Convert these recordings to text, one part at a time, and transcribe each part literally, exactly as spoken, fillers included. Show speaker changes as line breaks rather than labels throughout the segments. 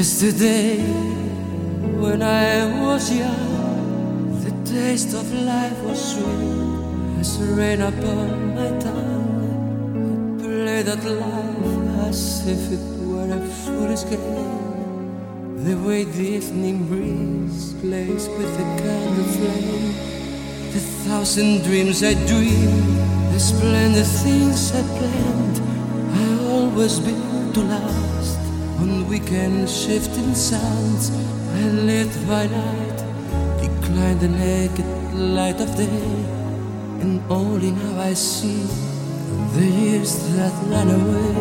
Yesterday, when I was young, the taste of life was sweet as rain upon my tongue. I played at life as if it were a foolish game, the way the evening breeze plays with the candle flame. The thousand dreams I dreamed, the splendid things I planned, I always built to last. On weekend shifting sands, I lived by night, declined the naked light of day, and only now I see the years that ran away.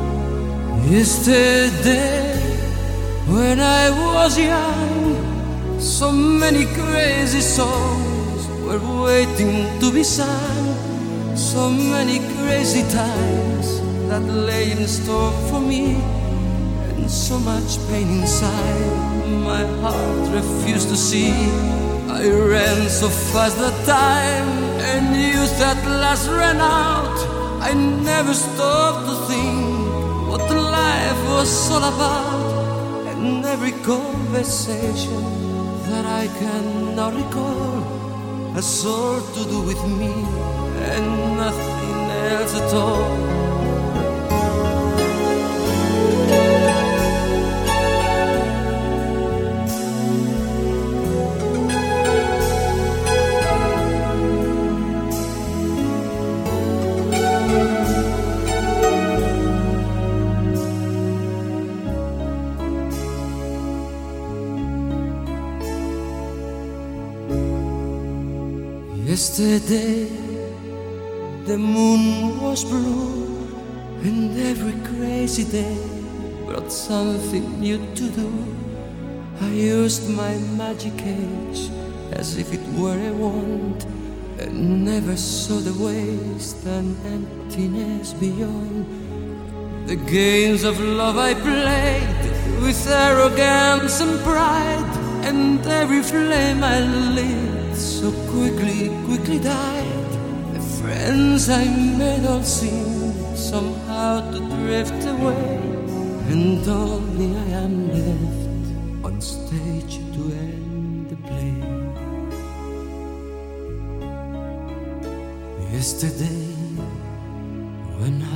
Yesterday, when I was young, so many crazy songs were waiting to be sung, so many crazy times that lay in store for me. And so much pain inside, my heart refused to see. I ran so fast that time, and youth at last ran out. I never stopped to think what life was all about, and every conversation that I can now recall has all to do with me and nothing else at all. Yesterday, the moon was blue, and every crazy day brought something new to do. I used my magic age as if it were a wand, and never saw the waste and emptiness beyond. The games of love I played with arrogance and pride, and every flame I lit so quickly, quickly died. The friends I made all seemed somehow to drift away, and only I am left on stage to end the play. Yesterday, when